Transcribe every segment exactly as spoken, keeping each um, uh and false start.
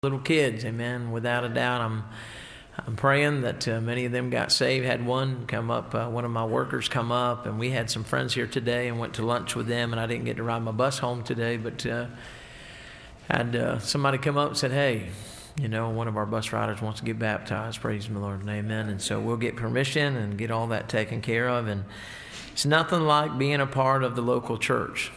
little kids, amen. Without a doubt, I'm I'm praying that uh, many of them got saved. Had one come up, uh, one of my workers come up, and we had some friends here today and went to lunch with them, and I didn't get to ride my bus home today, but uh, had uh, somebody come up and said, hey, you know, one of our bus riders wants to get baptized. Praise the Lord and amen. And so we'll get permission and get all that taken care of, and it's nothing like being a part of the local church.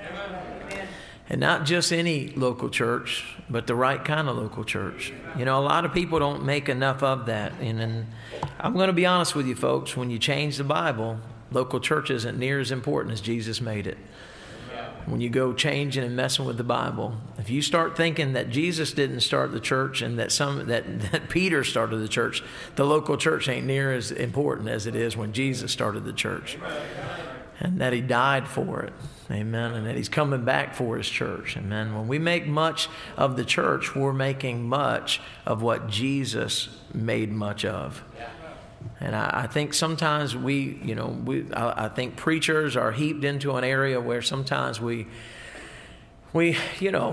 And not just any local church, but the right kind of local church. You know, a lot of people don't make enough of that. And, and I'm going to be honest with you, folks. When you change the Bible, local church isn't near as important as Jesus made it. When you go changing and messing with the Bible, if you start thinking that Jesus didn't start the church and that some that, that Peter started the church, the local church ain't near as important as it is when Jesus started the church. And that he died for it. Amen. And that he's coming back for his church. Amen. When we make much of the church, we're making much of what Jesus made much of. And I, I think sometimes we, you know, we, I, I think preachers are heaped into an area where sometimes we, we, you know,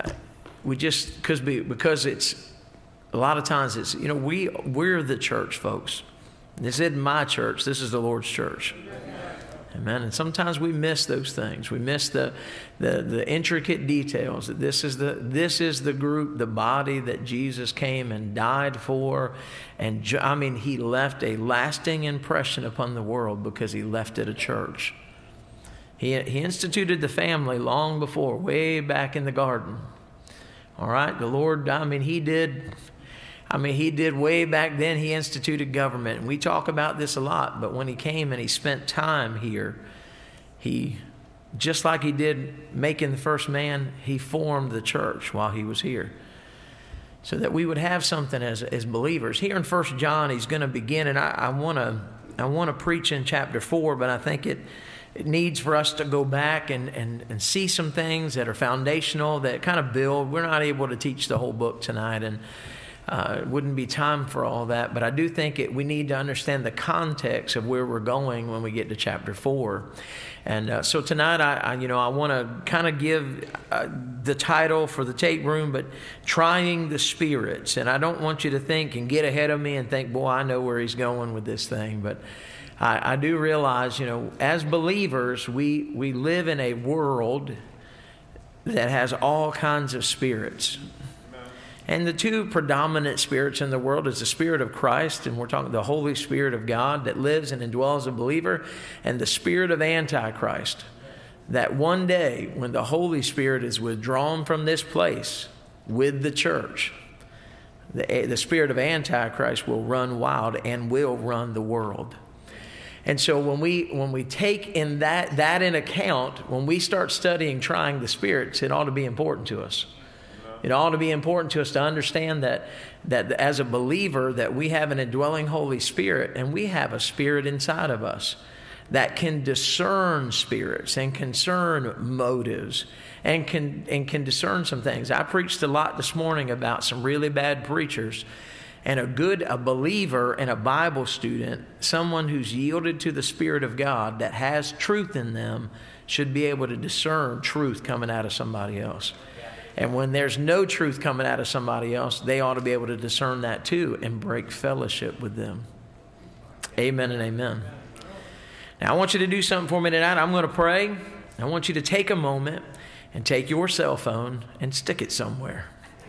we just, because because it's, a lot of times it's, you know, we, we're the church, folks. This isn't my church. This is the Lord's church. Amen. And sometimes we miss those things. We miss the, the the intricate details. That this is the this is the group, the body that Jesus came and died for, and I mean, he left a lasting impression upon the world because he left it a church. He he instituted the family long before, way back in the garden. All right, the Lord. I mean, he did. I mean, he did way back then. He instituted government. And we talk about this a lot. But when he came and he spent time here, he, just like he did making the first man, he formed the church while he was here. So that we would have something as as believers. Here in First John, he's going to begin. And I want to I want to preach in chapter four, but I think it it needs for us to go back and, and, and see some things that are foundational, that kind of build. We're not able to teach the whole book tonight. And Uh, it wouldn't be time for all that, but I do think it, we need to understand the context of where we're going when we get to chapter four. And uh, so tonight, I, I you know I want to kind of give uh, the title for the tape room, but Trying the Spirits. And I don't want you to think and get ahead of me and think, boy, I know where he's going with this thing. But I, I do realize, you know, as believers, we we live in a world that has all kinds of spirits. And the two predominant spirits in the world is the Spirit of Christ, and we're talking the Holy Spirit of God that lives and indwells a believer, and the spirit of Antichrist, that one day when the Holy Spirit is withdrawn from this place with the church, the, the spirit of Antichrist will run wild and will run the world. And so when we when we take in that that in account, when we start studying Trying the Spirits, it ought to be important to us. It ought to be important to us to understand that that as a believer that we have an indwelling Holy Spirit, and we have a spirit inside of us that can discern spirits and concern motives and can and can discern some things. I preached a lot this morning about some really bad preachers, and a good a believer and a Bible student, someone who's yielded to the Spirit of God that has truth in them, should be able to discern truth coming out of somebody else. And when there's no truth coming out of somebody else, they ought to be able to discern that too and break fellowship with them. Amen and amen. Now, I want you to do something for me tonight. I'm going to pray. I want you to take a moment and take your cell phone and stick it somewhere.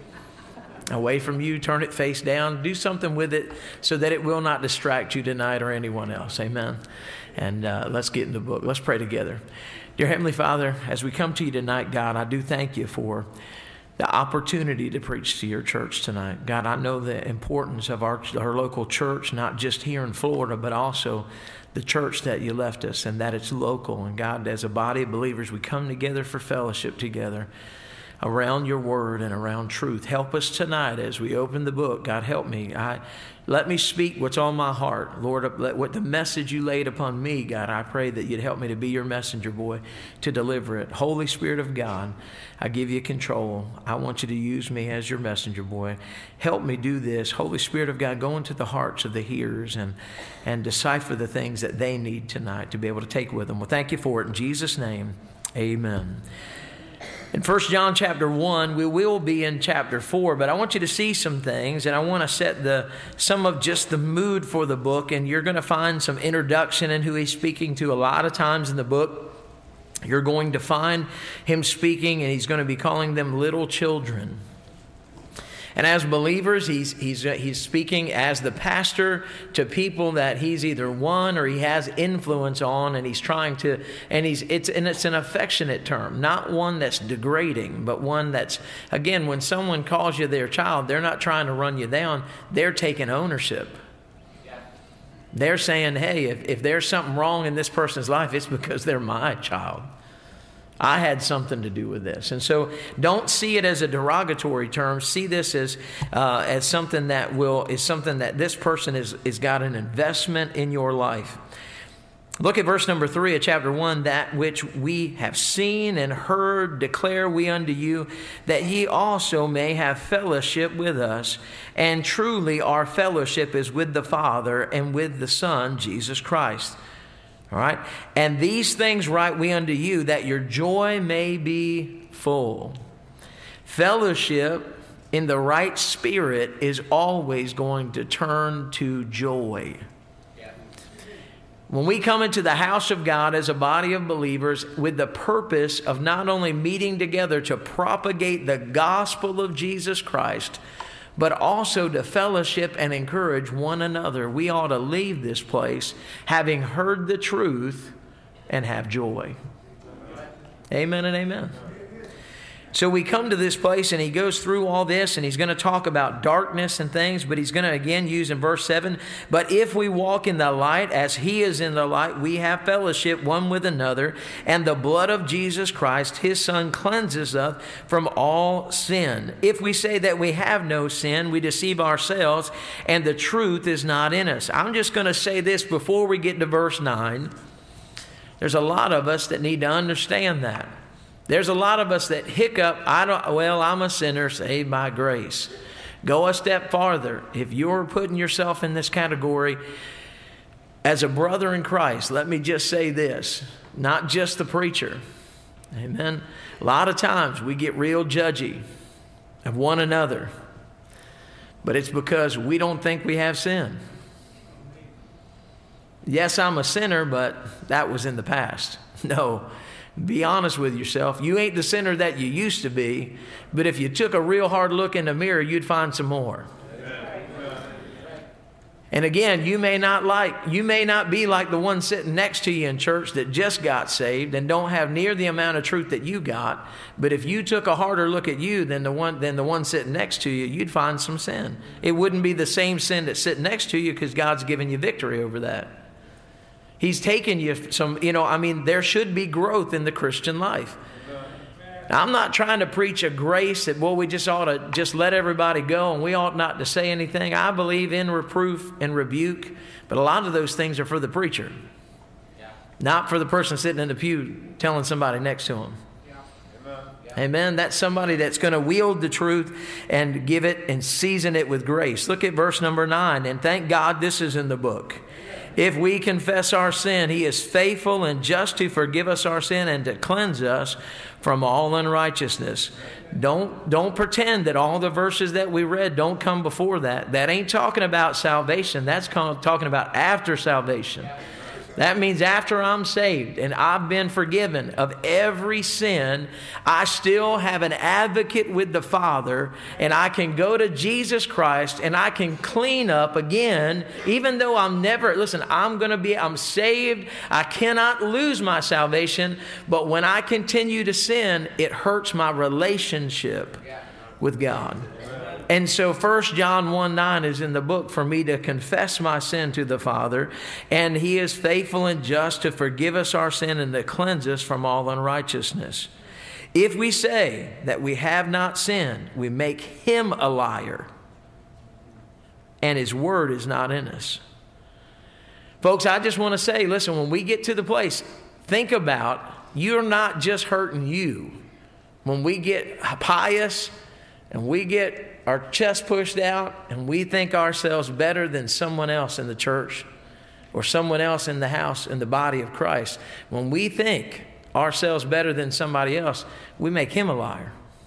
Away from you, turn it face down. Do something with it so that it will not distract you tonight or anyone else. Amen. And uh, let's get in the book. Let's pray together. Dear Heavenly Father, as we come to you tonight, God, I do thank you for the opportunity to preach to your church tonight. God, I know the importance of our, our local church, not just here in Florida, but also the church that you left us, and that it's local. And God, as a body of believers, we come together for fellowship together around your word and around truth. Help us tonight as we open the book. God, help me. I Let me speak what's on my heart. Lord, let what the message you laid upon me, God, I pray that you'd help me to be your messenger boy to deliver it. Holy Spirit of God, I give you control. I want you to use me as your messenger boy. Help me do this. Holy Spirit of God, go into the hearts of the hearers and, and decipher the things that they need tonight to be able to take with them. Well, thank you for it. In Jesus' name, amen. In First John chapter one, we will be in chapter four, but I want you to see some things, and I want to set the some of just the mood for the book, and you're going to find some introduction in who he's speaking to. A lot of times in the book, you're going to find him speaking, and he's going to be calling them little children. And as believers, he's he's he's speaking as the pastor to people that he's either won or he has influence on, and he's trying to, and he's it's and it's an affectionate term, not one that's degrading, but one that's, again, when someone calls you their child, they're not trying to run you down, they're taking ownership. They're saying, hey, if, if there's something wrong in this person's life, it's because they're my child. I had something to do with this. And so don't see it as a derogatory term. See this as uh, as something that will is something that this person is is got an investment in your life. Look at verse number three of chapter one. That which we have seen and heard declare we unto you, that ye also may have fellowship with us. And truly our fellowship is with the Father and with the Son, Jesus Christ. All right. And these things write we unto you, that your joy may be full. Fellowship in the right spirit is always going to turn to joy. When we come into the house of God as a body of believers with the purpose of not only meeting together to propagate the gospel of Jesus Christ, but also to fellowship and encourage one another, we ought to leave this place having heard the truth and have joy. Amen and amen. So we come to this place, and he goes through all this, and he's going to talk about darkness and things, but he's going to again use in verse seven, but if we walk in the light as he is in the light, we have fellowship one with another, and the blood of Jesus Christ, his Son, cleanses us from all sin. If we say that we have no sin, we deceive ourselves, and the truth is not in us. I'm just going to say this before we get to verse nine. There's a lot of us that need to understand that. There's a lot of us that hiccup, I don't, well, I'm a sinner saved by grace. Go a step farther. If you're putting yourself in this category as a brother in Christ, let me just say this, not just the preacher. Amen. A lot of times we get real judgy of one another, but it's because we don't think we have sin. Yes, I'm a sinner, but that was in the past. No. Be honest with yourself. You ain't the sinner that you used to be, but if you took a real hard look in the mirror, you'd find some more. And again, you may not like, you may not be like the one sitting next to you in church that just got saved and don't have near the amount of truth that you got. But if you took a harder look at you than the one than the one sitting next to you, you'd find some sin. It wouldn't be the same sin that's sitting next to you, because God's given you victory over that. He's taken you some, you know, I mean, there should be growth in the Christian life. Now, I'm not trying to preach a grace that, well, we just ought to just let everybody go and we ought not to say anything. I believe in reproof and rebuke, but a lot of those things are for the preacher, yeah. Not for the person sitting in the pew telling somebody next to him. Yeah. Amen. Yeah. Amen. That's somebody that's going to wield the truth and give it and season it with grace. Look at verse number nine, and thank God this is in the book. If we confess our sin, he is faithful and just to forgive us our sin and to cleanse us from all unrighteousness. Don't, don't pretend that all the verses that we read don't come before that. That ain't talking about salvation. That's talking about after salvation. That means after I'm saved and I've been forgiven of every sin, I still have an advocate with the Father, and I can go to Jesus Christ and I can clean up again, even though I'm never, listen, I'm going to be, I'm saved. I cannot lose my salvation, but when I continue to sin, it hurts my relationship with God. And so First John one nine is in the book for me to confess my sin to the Father, and he is faithful and just to forgive us our sin and to cleanse us from all unrighteousness. If we say that we have not sinned, we make him a liar, and his word is not in us. Folks, I just want to say, listen, when we get to the place, think about, you're not just hurting you. When we get pious and we get our chest pushed out and we think ourselves better than someone else in the church or someone else in the house in the body of Christ, when we think ourselves better than somebody else, we make him a liar.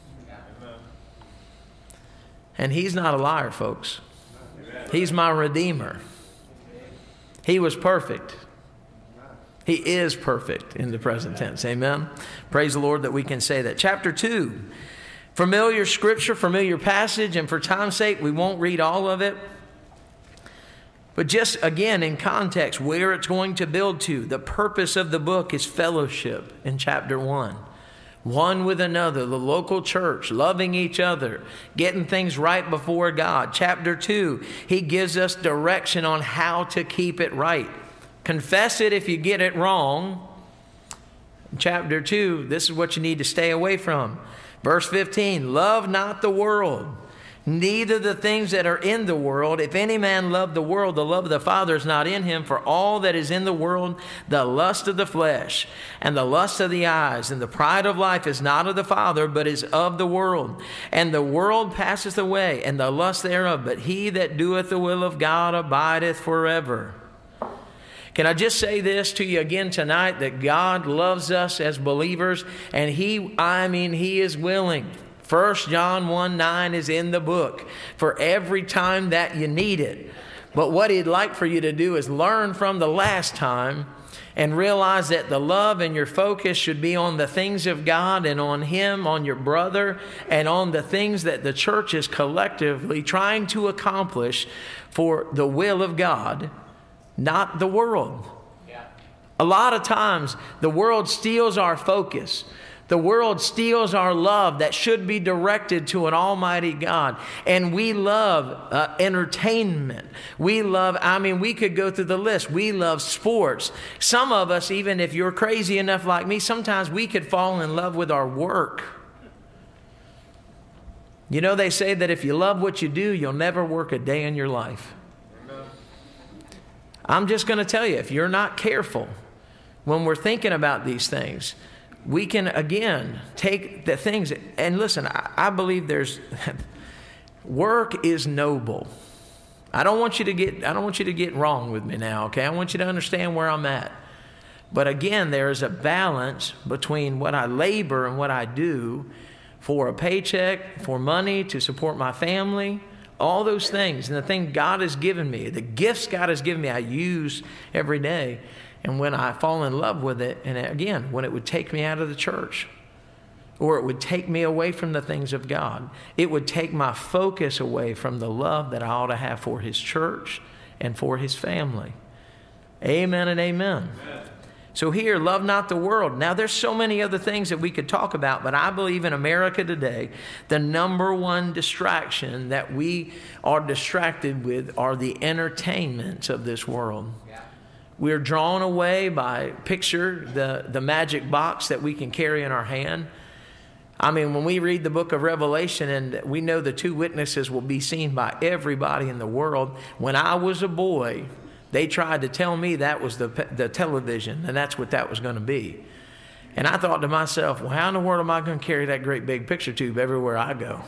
And he's not a liar, folks. He's my Redeemer. He was perfect. He is perfect in the present tense. Amen. Praise the Lord that we can say that. Chapter two. Familiar scripture, familiar passage, and for time's sake, we won't read all of it. But just again, in context, where it's going to build to. The purpose of the book is fellowship in chapter one. One with another, the local church, loving each other, getting things right before God. Chapter two, he gives us direction on how to keep it right. Confess it if you get it wrong. Chapter two, this is what you need to stay away from. Verse fifteen, love not the world, neither the things that are in the world. If any man love the world, the love of the Father is not in him. For all that is in the world, the lust of the flesh, and the lust of the eyes, and the pride of life is not of the Father, but is of the world. And the world passeth away, and the lust thereof. But he that doeth the will of God abideth forever. Can I just say this to you again tonight, that God loves us as believers, and He, I mean, He is willing. First John one nine is in the book for every time that you need it. But what He'd like for you to do is learn from the last time and realize that the love and your focus should be on the things of God and on Him, on your brother, and on the things that the church is collectively trying to accomplish for the will of God. Not the world. Yeah. A lot of times the world steals our focus. The world steals our love that should be directed to an almighty God. And we love uh, entertainment. We love, I mean, we could go through the list. We love sports. Some of us, even if you're crazy enough like me, sometimes we could fall in love with our work. You know, they say that if you love what you do, you'll never work a day in your life. I'm just going to tell you, if you're not careful when we're thinking about these things, we can, again, take the things. And listen, I, I believe there's work is noble. I don't want you to get, I don't want you to get wrong with me now, okay? I want you to understand where I'm at. But again, there is a balance between what I labor and what I do for a paycheck, for money, to support my family. All those things, and the thing God has given me, the gifts God has given me, I use every day. And when I fall in love with it, and again, when it would take me out of the church, or it would take me away from the things of God, it would take my focus away from the love that I ought to have for His church and for His family. Amen and amen. Amen. So here, love not the world. Now, there's so many other things that we could talk about, but I believe in America today, the number one distraction that we are distracted with are the entertainments of this world. Yeah. We're drawn away by, picture the, the magic box that we can carry in our hand. I mean, when we read the book of Revelation and we know the two witnesses will be seen by everybody in the world. When I was a boy, they tried to tell me that was the the television, and that's what that was going to be. And I thought to myself, well, how in the world am I going to carry that great big picture tube everywhere I go?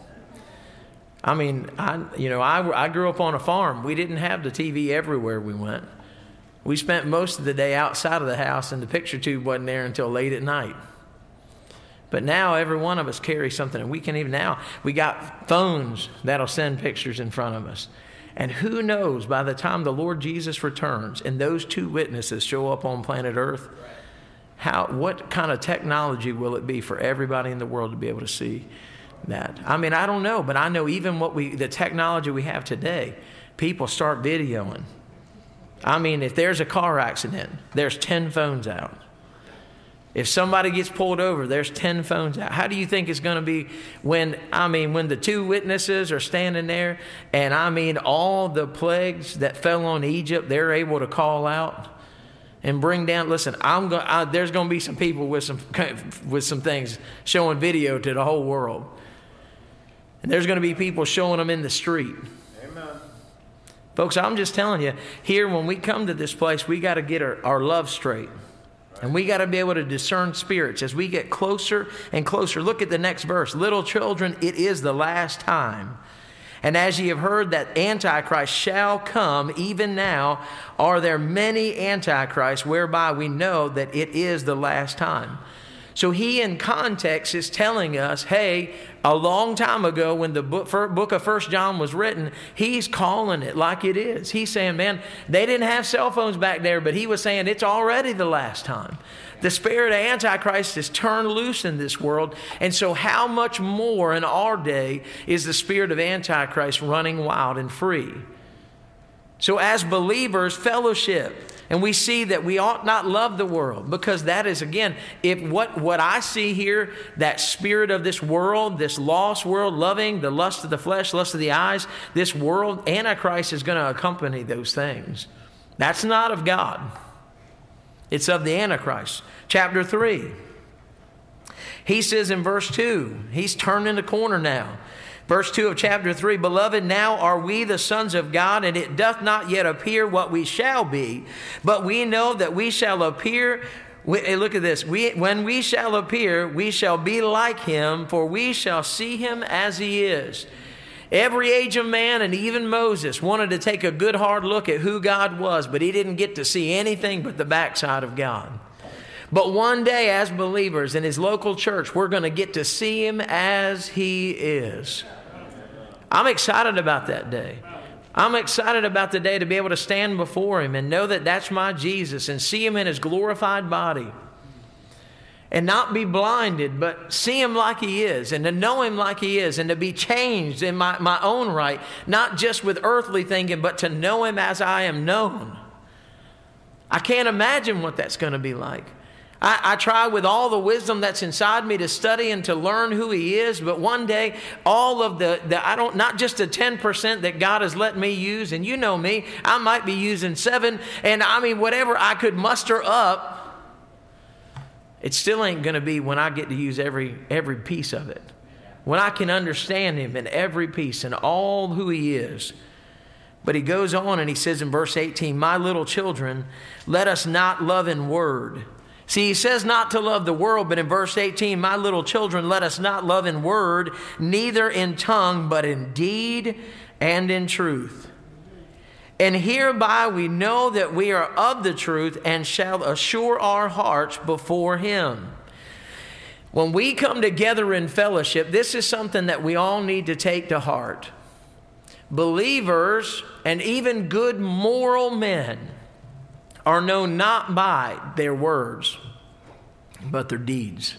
I mean, I you know, I, I grew up on a farm. We didn't have the T V everywhere we went. We spent most of the day outside of the house, and the picture tube wasn't there until late at night. But now every one of us carries something, and we can even now, we got phones that'll send pictures in front of us. And who knows, by the time the Lord Jesus returns and those two witnesses show up on planet Earth, how what kind of technology will it be for everybody in the world to be able to see that? I mean, I don't know, but I know even what we the technology we have today, people start videoing. I mean, if there's a car accident, there's ten phones out. If somebody gets pulled over, there's ten phones out. How do you think it's going to be when, I mean, when the two witnesses are standing there and, I mean, all the plagues that fell on Egypt, they're able to call out and bring down, listen, I'm going, I, there's going to be some people with some, with some things showing video to the whole world. And there's going to be people showing them in the street. Amen. Folks, I'm just telling you, here when we come to this place, we got to get our, our love straight. And we got to be able to discern spirits as we get closer and closer. Look at the next verse. Little children, it is the last time. And as ye have heard that Antichrist shall come, even now are there many Antichrists, whereby we know that it is the last time. So he, in context, is telling us, hey, a long time ago when the book, book of First John was written, he's calling it like it is. He's saying, man, they didn't have cell phones back there, but he was saying it's already the last time. The spirit of Antichrist is turned loose in this world. And so how much more in our day is the spirit of Antichrist running wild and free? So as believers, fellowship. And we see that we ought not love the world, because that is, again, if what, what I see here, that spirit of this world, this lost world, loving the lust of the flesh, lust of the eyes, this world, Antichrist is going to accompany those things. That's not of God. It's of the Antichrist. Chapter three. He says in verse two, he's turning the corner now. Verse two of chapter three, Beloved, now are we the sons of God, and it doth not yet appear what we shall be, but we know that we shall appear. We, look at this. We, when we shall appear, we shall be like him, for we shall see him as he is. Every age of man, and even Moses, wanted to take a good hard look at who God was, but he didn't get to see anything but the backside of God. But one day, as believers in his local church, we're going to get to see him as he is. I'm excited about that day. I'm excited about the day to be able to stand before him and know that that's my Jesus, and see him in his glorified body. And not be blinded, but see him like he is, and to know him like he is, and to be changed in my, my own right, not just with earthly thinking, but to know him as I am known. I can't imagine what that's going to be like. I, I try with all the wisdom that's inside me to study and to learn who he is, but one day, all of the, the I don't, not just the ten percent that God has let me use, and you know me, I might be using seven, and I mean, whatever I could muster up, it still ain't going to be when I get to use every every piece of it. When I can understand him in every piece and all who he is. But he goes on and he says in verse eighteen, My little children, let us not love in word. See, he says not to love the world, but in verse eighteen, My little children, let us not love in word, neither in tongue, but in deed and in truth. And hereby we know that we are of the truth, and shall assure our hearts before him. When we come together in fellowship, this is something that we all need to take to heart. Believers and even good moral men are known not by their words, but their deeds.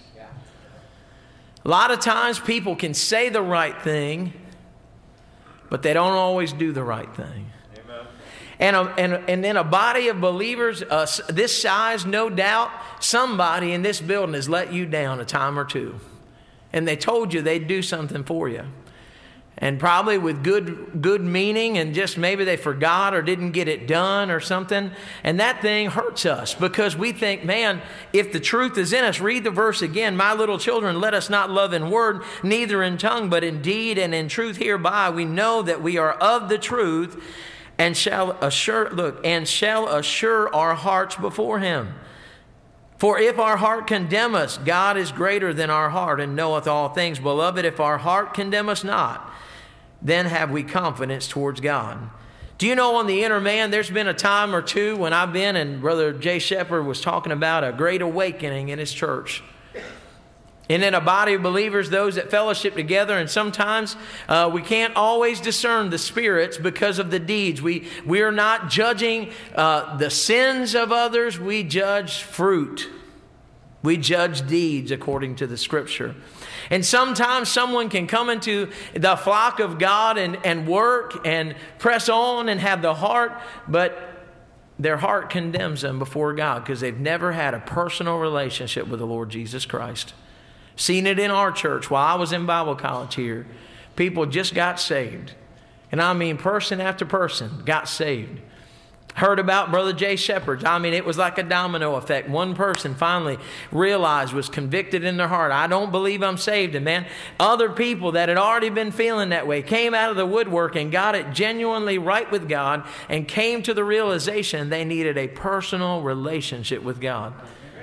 A lot of times people can say the right thing, but they don't always do the right thing. And, a, and, and then a body of believers uh, this size, no doubt, somebody in this building has let you down a time or two. And they told you they'd do something for you. And probably with good good meaning, and just maybe they forgot or didn't get it done or something. And that thing hurts us, because we think, man, if the truth is in us, read the verse again. My little children, let us not love in word, neither in tongue, but in deed and in truth. Hereby we know that we are of the truth, and shall assure, look, and shall assure our hearts before him. For if our heart condemn us, God is greater than our heart, and knoweth all things. Beloved, if our heart condemn us not, then have we confidence towards God. Do you know, on the inner man, there's been a time or two when I've been, and Brother Jay Shepherd was talking about a great awakening in his church. And in a body of believers, those that fellowship together, and sometimes uh, we can't always discern the spirits because of the deeds. We, we are not judging uh, the sins of others. We judge fruit. We judge deeds according to the Scripture. And sometimes someone can come into the flock of God and, and work and press on and have the heart, but their heart condemns them before God because they've never had a personal relationship with the Lord Jesus Christ. Seen it in our church while I was in Bible college here. People just got saved. And I mean, person after person got saved. Heard about Brother Jay Shepherd. I mean, it was like a domino effect. One person finally realized, was convicted in their heart, I don't believe I'm saved. And man, other people that had already been feeling that way came out of the woodwork and got it genuinely right with God, and came to the realization they needed a personal relationship with God.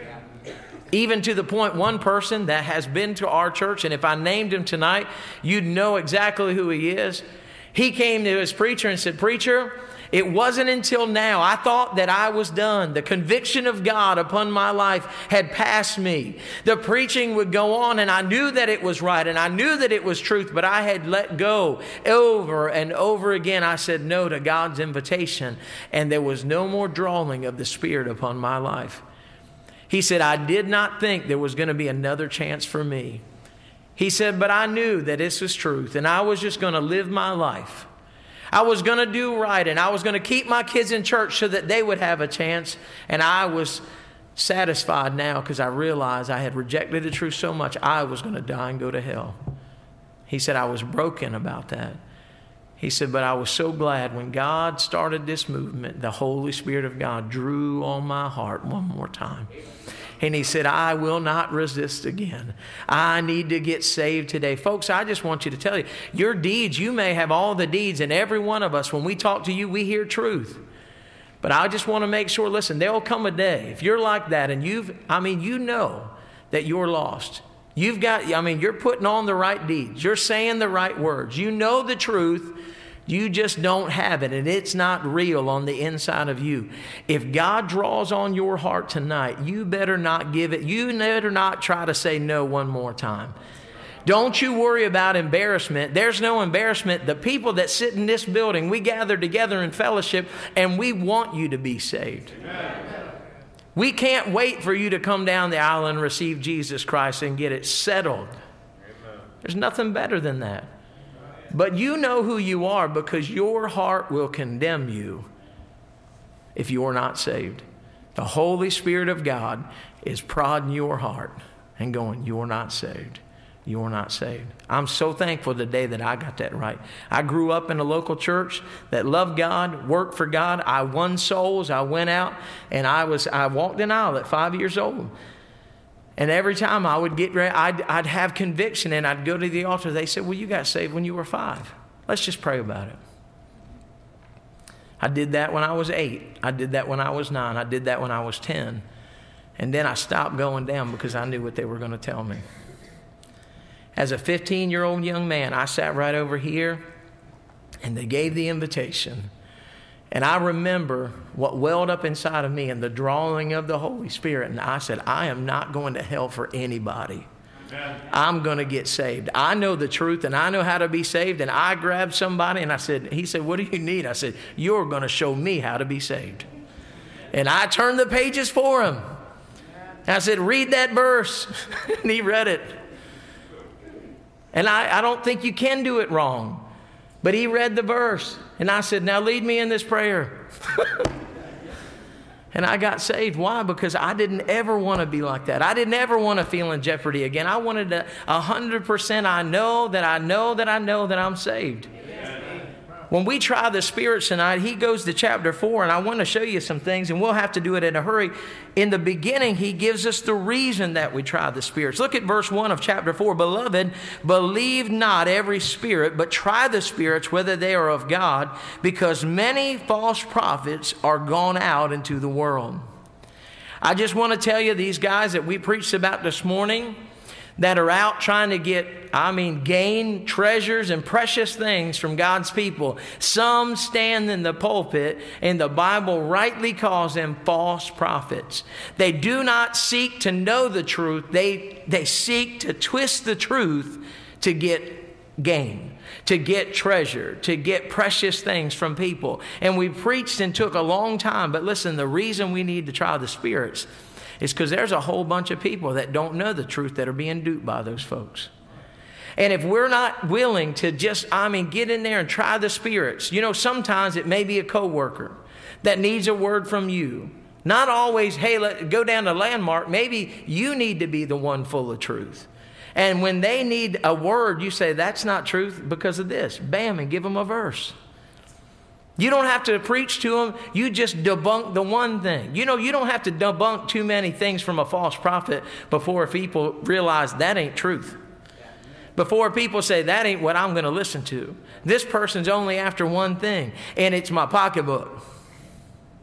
Even to the point, one person that has been to our church, and if I named him tonight, you'd know exactly who he is. He came to his preacher and said, "Preacher, it wasn't until now. I thought that I was done. The conviction of God upon my life had passed me. The preaching would go on, and I knew that it was right, and I knew that it was truth, but I had let go over and over again. I said no to God's invitation, and there was no more drawing of the Spirit upon my life." He said, "I did not think there was going to be another chance for me." He said, "But I knew that this was truth, and I was just going to live my life. I was going to do right, and I was going to keep my kids in church so that they would have a chance." And I was satisfied now because I realized I had rejected the truth so much I was going to die and go to hell. He said, "I was broken about that." He said, "But I was so glad when God started this movement, the Holy Spirit of God drew on my heart one more time." And he said, "I will not resist again. I need to get saved today." Folks, I just want you to tell you, your deeds, you may have all the deeds, and every one of us, when we talk to you, we hear truth. But I just want to make sure, listen, there will come a day, if you're like that, and you've, I mean, you know that you're lost. You've got, I mean, you're putting on the right deeds. You're saying the right words. You know the truth. You just don't have it, and it's not real on the inside of you. If God draws on your heart tonight, you better not give it. You better not try to say no one more time. Don't you worry about embarrassment. There's no embarrassment. The people that sit in this building, we gather together in fellowship, and we want you to be saved. Amen. We can't wait for you to come down the aisle and receive Jesus Christ and get it settled. Amen. There's nothing better than that. But you know who you are, because your heart will condemn you if you're not saved. The Holy Spirit of God is prodding your heart and going, "You're not saved. You're not saved." I'm so thankful today that I got that right. I grew up in a local church that loved God, worked for God. I won souls. I went out and I was I walked an aisle at five years old. And every time I would get ready, I'd, I'd have conviction, and I'd go to the altar. They said, "Well, you got saved when you were five. Let's just pray about it." I did that when I was eight. I did that when I was nine. I did that when I was ten. And then I stopped going down because I knew what they were going to tell me. As a fifteen-year-old young man, I sat right over here, and they gave the invitation. And I remember what welled up inside of me and the drawing of the Holy Spirit. And I said, "I am not going to hell for anybody. Amen. I'm going to get saved. I know the truth, and I know how to be saved." And I grabbed somebody, and I said, he said, "What do you need?" I said, "You're going to show me how to be saved." And I turned the pages for him. And I said, "Read that verse." And he read it. And I, I don't think you can do it wrong. But he read the verse. And I said, "Now lead me in this prayer." And I got saved. Why? Because I didn't ever want to be like that. I didn't ever want to feel in jeopardy again. I wanted to one hundred percent I know that I know that I know that I'm saved. When we try the Spirit tonight, he goes to chapter four, and I want to show you some things, and we'll have to do it in a hurry. In the beginning, he gives us the reason that we try the spirits. Look at verse one of chapter four. "Beloved, believe not every spirit, but try the spirits whether they are of God, because many false prophets are gone out into the world." I just want to tell you, these guys that we preached about this morning, that are out trying to get, I mean, gain treasures and precious things from God's people. Some stand in the pulpit, and the Bible rightly calls them false prophets. They do not seek to know the truth. They, they seek to twist the truth to get gain, to get treasure, to get precious things from people. And we preached and took a long time. But listen, the reason we need to try the spirits is because there's a whole bunch of people that don't know the truth that are being duped by those folks. And if we're not willing to just, I mean, get in there and try the spirits, you know, sometimes it may be a coworker that needs a word from you. Not always, hey, let go down to Landmark. Maybe you need to be the one full of truth. And when they need a word, you say, "That's not truth because of this." Bam, and give them a verse. You don't have to preach to them. You just debunk the one thing. You know, you don't have to debunk too many things from a false prophet before people realize that ain't truth. Before people say, "That ain't what I'm going to listen to. This person's only after one thing, and it's my pocketbook."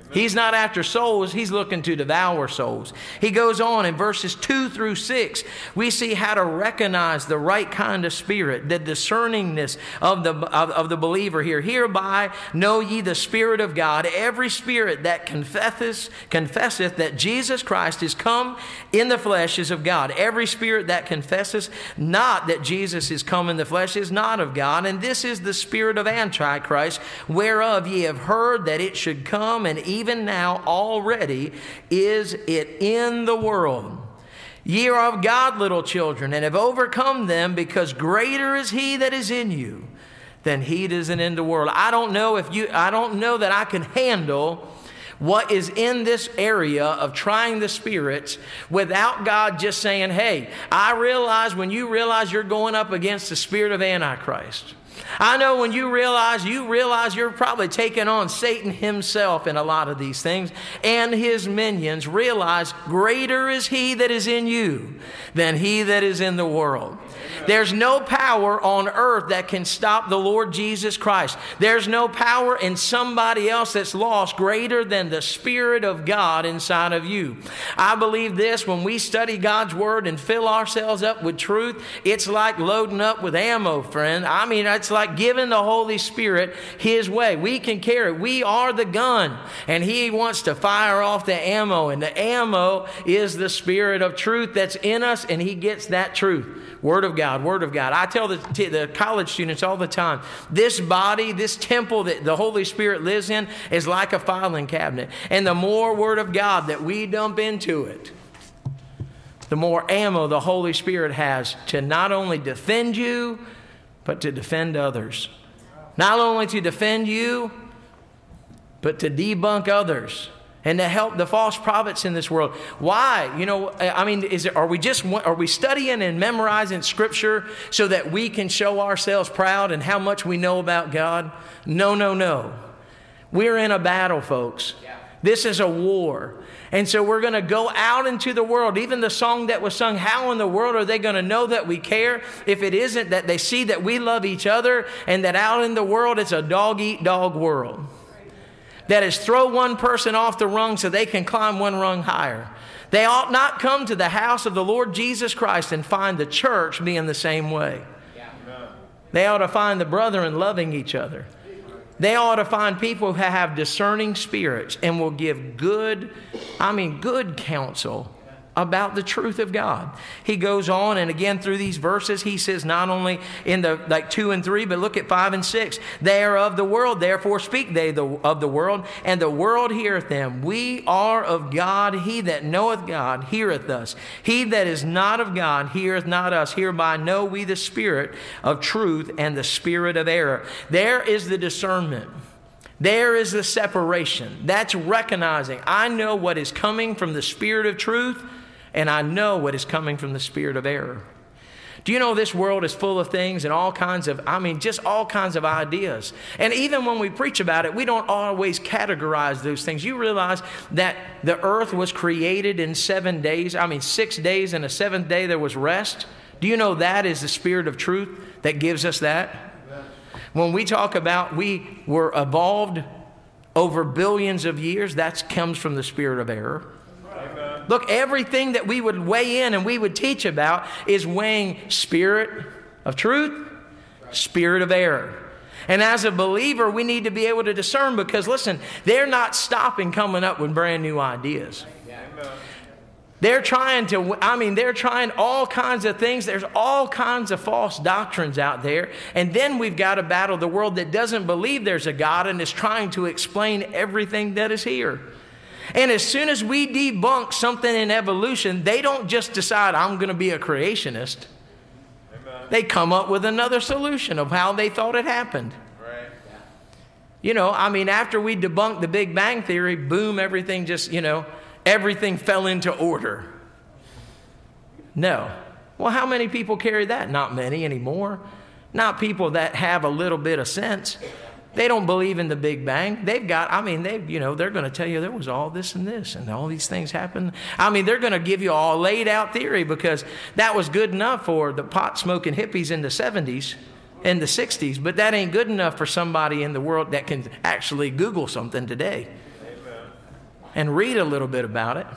He's not after souls. He's looking to devour souls. He goes on in verses two through six. We see how to recognize the right kind of spirit, the discerningness of the, of, of the believer here. Hereby know ye the Spirit of God. Every spirit that confesseth, confesseth that Jesus Christ is come in the flesh is of God. Every spirit that confesseth not that Jesus is come in the flesh is not of God. And this is the spirit of Antichrist, whereof ye have heard that it should come, and even now already is it in the world. Ye are of God, little children, and have overcome them, because greater is he that is in you than he that is in the world. I don't know if you, I don't know that I can handle what is in this area of trying the spirits without God just saying, hey, I realize when you realize you're going up against the spirit of Antichrist. I know when you realize, you realize you're probably taking on Satan himself in a lot of these things, and his minions realize greater is he that is in you than he that is in the world. There's no power on earth that can stop the Lord Jesus Christ. There's no power in somebody else that's lost greater than the Spirit of God inside of you. I believe this, when we study God's Word and fill ourselves up with truth, it's like loading up with ammo, friend. I mean, it's like giving the Holy Spirit His way. We can carry it. We are the gun, and He wants to fire off the ammo, and the ammo is the Spirit of truth that's in us, and He gets that truth. Word of God, Word of God. I tell the, the college students all the time, this body, this temple that the Holy Spirit lives in is like a filing cabinet. And the more Word of God that we dump into it, the more ammo the Holy Spirit has to not only defend you, but to defend others. Not only to defend you, but to debunk others. And to help the false prophets in this world. Why? You know, I mean, is it, are we just are we studying and memorizing Scripture so that we can show ourselves proud and how much we know about God? No, no, no. We're in a battle, folks. This is a war. And so we're going to go out into the world. Even the song that was sung, how in the world are they going to know that we care if it isn't that they see that we love each other and that out in the world it's a dog-eat-dog world? That is, throw one person off the rung so they can climb one rung higher. They ought not come to the house of the Lord Jesus Christ and find the church being the same way. Yeah. They ought to find the brethren loving each other. They ought to find people who have discerning spirits and will give good, I mean good counsel about the truth of God. He goes on, and again through these verses, he says not only in the like two and three, but look at five and six. They are of the world, therefore speak they the, of the world, and the world heareth them. We are of God. He that knoweth God heareth us. He that is not of God heareth not us. Hereby know we the spirit of truth and the spirit of error. There is the discernment. There is the separation. That's recognizing. I know what is coming from the spirit of truth, and I know what is coming from the spirit of error. Do you know this world is full of things and all kinds of, I mean, just all kinds of ideas. And even when we preach about it, we don't always categorize those things. You realize that the earth was created in seven days. I mean, six days, and a seventh day there was rest. Do you know that is the spirit of truth that gives us that? When we talk about we were evolved over billions of years, that comes from the spirit of error. Look, everything that we would weigh in and we would teach about is weighing spirit of truth, spirit of error. And as a believer, we need to be able to discern, because listen, they're not stopping coming up with brand new ideas. They're trying to, I mean, they're trying all kinds of things. There's all kinds of false doctrines out there. And then we've got to battle the world that doesn't believe there's a God and is trying to explain everything that is here. And as soon as we debunk something in evolution, they don't just decide, I'm going to be a creationist. Amen. They come up with another solution of how they thought it happened. Right. You know, I mean, after we debunked the Big Bang Theory, boom, everything just, you know, everything fell into order. No. Well, how many people carry that? Not many anymore. Not people that have a little bit of sense. They don't believe in the Big Bang. They've got, I mean, they, you know, they're going to tell you there was all this and this and all these things happened. I mean, they're going to give you all laid out theory, because that was good enough for the pot smoking hippies in the seventies and the sixties, but that ain't good enough for somebody in the world that can actually Google something today. Amen. and read a little bit about it.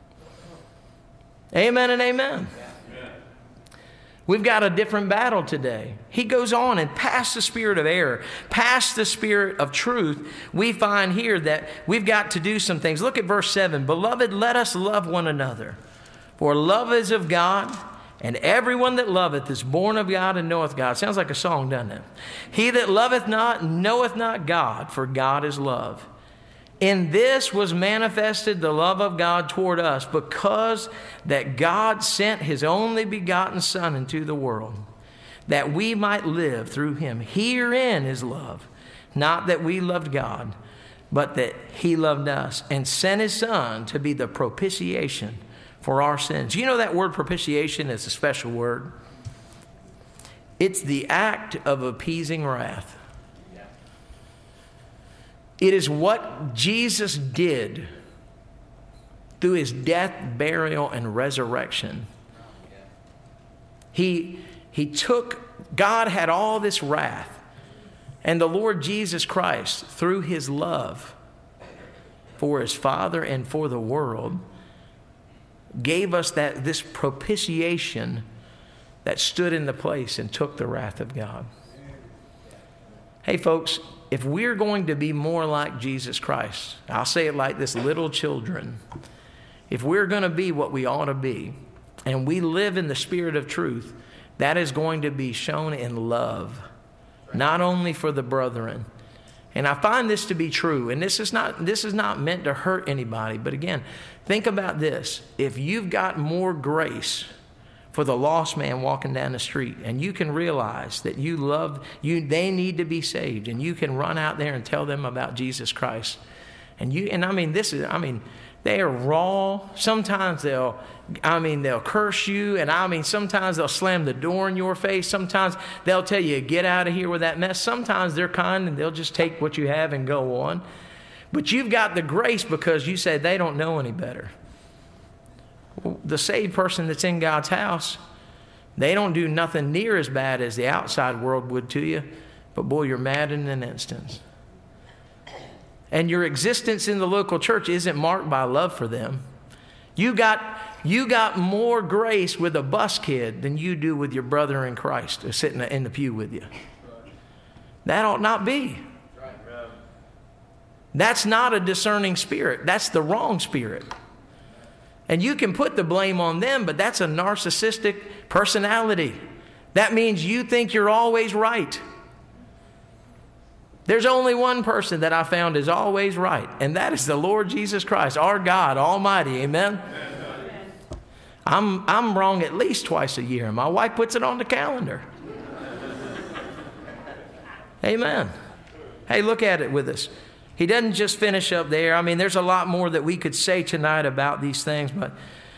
Amen and amen. We've got a different battle today. He goes on, and past the spirit of error, past the spirit of truth, we find here that we've got to do some things. Look at verse seven. Beloved, let us love one another. For love is of God, and everyone that loveth is born of God and knoweth God. Sounds like a song, doesn't it? He that loveth not knoweth not God, for God is love. In this was manifested the love of God toward us, because that God sent his only begotten Son into the world, that we might live through him. Herein is love, not that we loved God, but that he loved us and sent his Son to be the propitiation for our sins. You know that word propitiation is a special word. It's the act of appeasing wrath. It is what Jesus did through his death, burial, and resurrection. He, he took, God had all this wrath, and the Lord Jesus Christ, through his love for his Father and for the world, gave us that this propitiation that stood in the place and took the wrath of God. Hey, folks, if we're going to be more like Jesus Christ, I'll say it like this, little children, if we're going to be what we ought to be, and we live in the spirit of truth, that is going to be shown in love, not only for the brethren. And I find this to be true, and this is not, this is not meant to hurt anybody, but again, think about this. If you've got more grace for the lost man walking down the street, and you can realize that you love, you, they need to be saved, and you can run out there and tell them about Jesus Christ. And you, and I mean, this is, I mean, they are raw. Sometimes they'll, I mean, they'll curse you, and I mean, sometimes they'll slam the door in your face. Sometimes they'll tell you, get out of here with that mess. Sometimes they're kind, and they'll just take what you have and go on. But you've got the grace because you say they don't know any better. The saved person that's in God's house, they don't do nothing near as bad as the outside world would to you, but boy, you're mad in an instant. And your existence in the local church isn't marked by love for them. You got, you got more grace with a bus kid than you do with your brother in Christ who's sitting in the pew with you. That ought not be. That's not a discerning spirit. That's the wrong spirit. And you can put the blame on them, but that's a narcissistic personality. That means you think you're always right. There's only one person that I found is always right, and that is the Lord Jesus Christ, our God Almighty. Amen? Amen. I'm, I'm wrong at least twice a year. My wife puts it on the calendar. Amen. Hey, look at it with us. He doesn't just finish up there. I mean, there's a lot more that we could say tonight about these things, but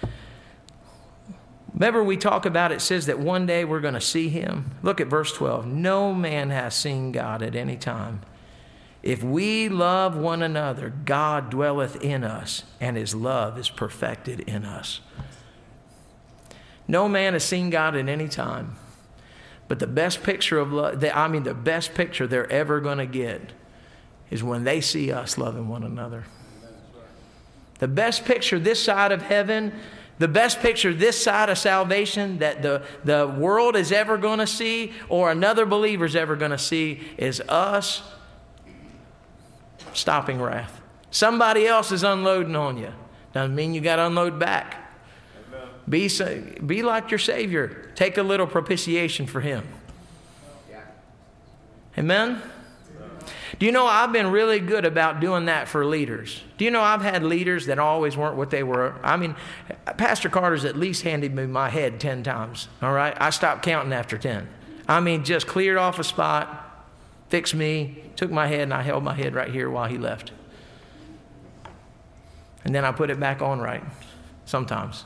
remember we talk about it says that one day we're going to see him. Look at verse twelve. No man has seen God at any time. If we love one another, God dwelleth in us, and his love is perfected in us. No man has seen God at any time. But the best picture of love, I mean the best picture they're ever going to get is when they see us loving one another. The best picture this side of heaven, the best picture this side of salvation that the, the world is ever going to see or another believer's ever going to see is us stopping wrath. Somebody else is unloading on you. Doesn't mean you got to unload back. Amen. Be, be like your Savior. Take a little propitiation for him. Yeah. Amen? Do you know I've been really good about doing that for leaders? Do you know I've had leaders that always weren't what they were? I mean, Pastor Carter's at least handed me my head ten times, all right? I stopped counting after ten. I mean, just cleared off a spot, fixed me, took my head, and I held my head right here while he left. And then I put it back on right, sometimes.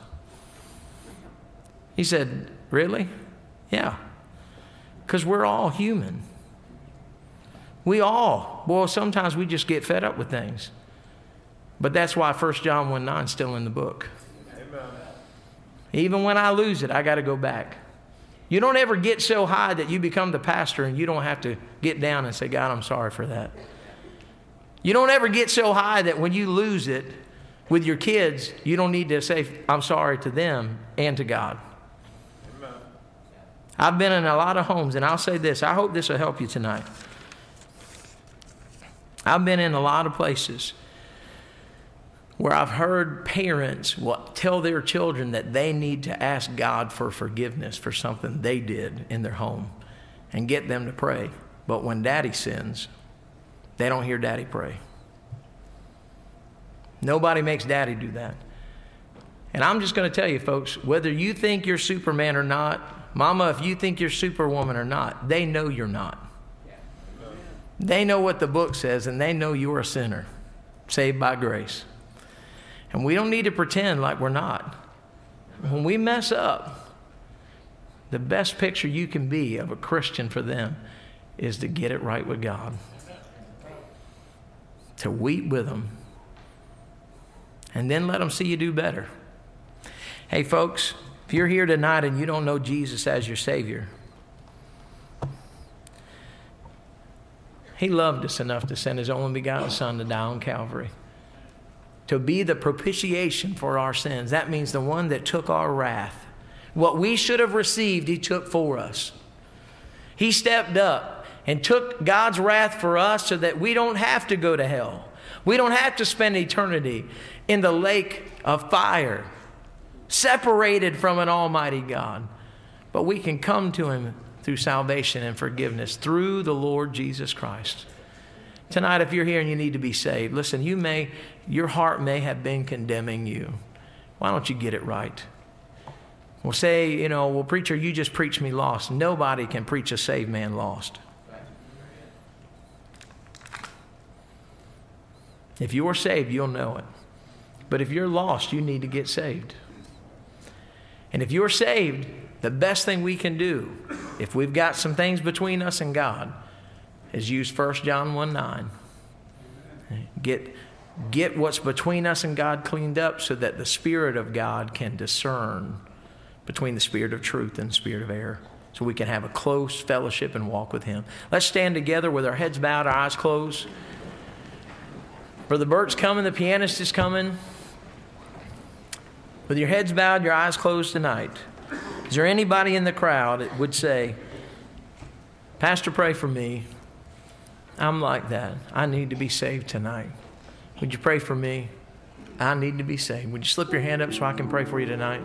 He said, really? Yeah, because we're all human. We all, boy, sometimes we just get fed up with things. But that's why First John one nine is still in the book. Amen. Even when I lose it, I got to go back. You don't ever get so high that you become the pastor and you don't have to get down and say, God, I'm sorry for that. You don't ever get so high that when you lose it, With your kids, you don't need to say, I'm sorry to them and to God. Amen. I've been in a lot of homes, and I'll say this. I hope this will help you tonight. I've been in a lot of places where I've heard parents tell their children that they need to ask God for forgiveness for something they did in their home and get them to pray. But when daddy sins, they don't hear daddy pray. Nobody makes daddy do that. And I'm just going to tell you, folks, whether you think you're Superman or not, mama, if you think you're Superwoman or not, they know you're not. They know what the book says, and they know you're a sinner, saved by grace. And we don't need to pretend like we're not. When we mess up, the best picture you can be of a Christian for them is to get it right with God. To weep with them. And then let them see you do better. Hey, folks, if you're here tonight and you don't know Jesus as your Savior, He loved us enough to send His only begotten Son to die on Calvary, to be the propitiation for our sins. That means the one that took our wrath. What we should have received, He took for us. He stepped up and took God's wrath for us so that we don't have to go to hell. We don't have to spend eternity in the lake of fire, separated from an almighty God. But we can come to Him through salvation and forgiveness through the Lord Jesus Christ. Tonight, if you're here and you need to be saved, listen, you may, your heart may have been condemning you. Why don't you get it right? We'll say, you know, well, preacher, you just preach me lost. Nobody can preach a saved man lost. If you're saved, you'll know it. But if you're lost, you need to get saved. And if you're saved, the best thing we can do, if we've got some things between us and God, is use First John one nine. Get, get what's between us and God cleaned up so that the Spirit of God can discern between the spirit of truth and the spirit of error, so we can have a close fellowship and walk with Him. Let's stand together with our heads bowed, our eyes closed. Brother Bert's coming, the pianist is coming. With your heads bowed, your eyes closed tonight, is there anybody in the crowd that would say, Pastor, pray for me. I'm like that. I need to be saved tonight. Would you pray for me? I need to be saved. Would you slip your hand up so I can pray for you tonight?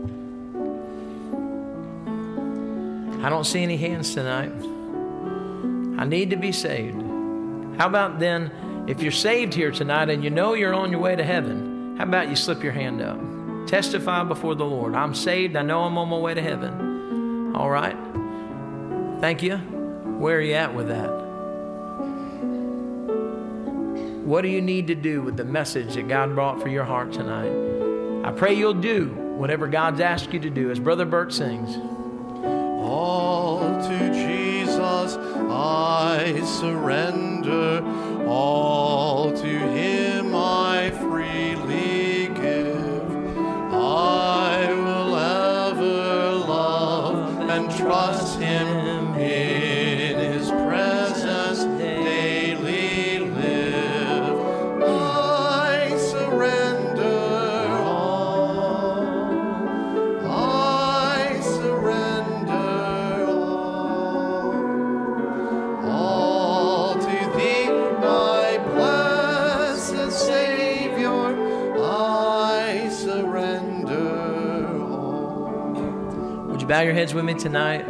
I don't see any hands tonight. I need to be saved. How about then, if you're saved here tonight and you know you're on your way to heaven, how about you slip your hand up? Testify before the Lord. I'm saved. I know I'm on my way to heaven. All right. Thank you. Where are you at with that? What do you need to do with the message that God brought for your heart tonight? I pray you'll do whatever God's asked you to do, as Brother Bert sings. All to Jesus I surrender, all to Him I freely give. I will ever love and trust Him, in His presence daily live. I surrender all, I surrender all, all to Thee, my blessed Savior, I surrender all. Would you bow your heads with me tonight?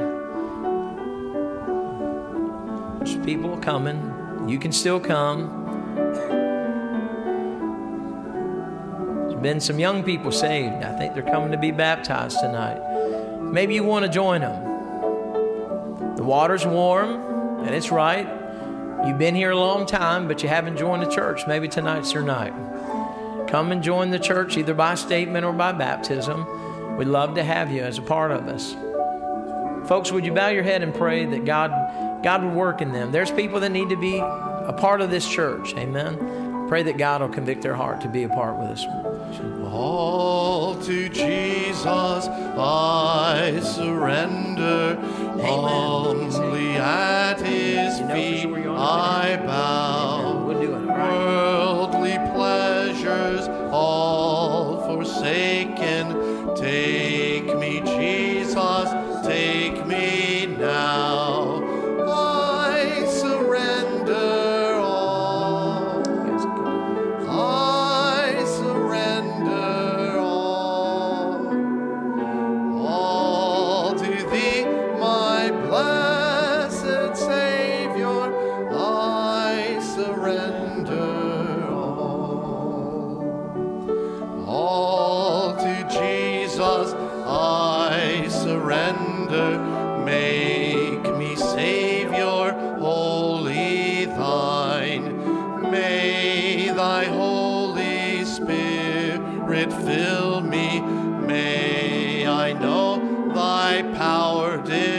There's people coming. You can still come. There's been some young people saved. I think they're coming to be baptized tonight. Maybe you want to join them. The water's warm, and it's right. You've been here a long time, but you haven't joined the church. Maybe tonight's your night. Come and join the church, either by statement or by baptism. We'd love to have you as a part of us. Folks, would you bow your head and pray that God, God would work in them? There's people that need to be a part of this church. Amen. Pray that God will convict their heart to be a part with us. All to Jesus I surrender, humbly at His feet I bow. Worldly pleasures all fill me. May I know thy power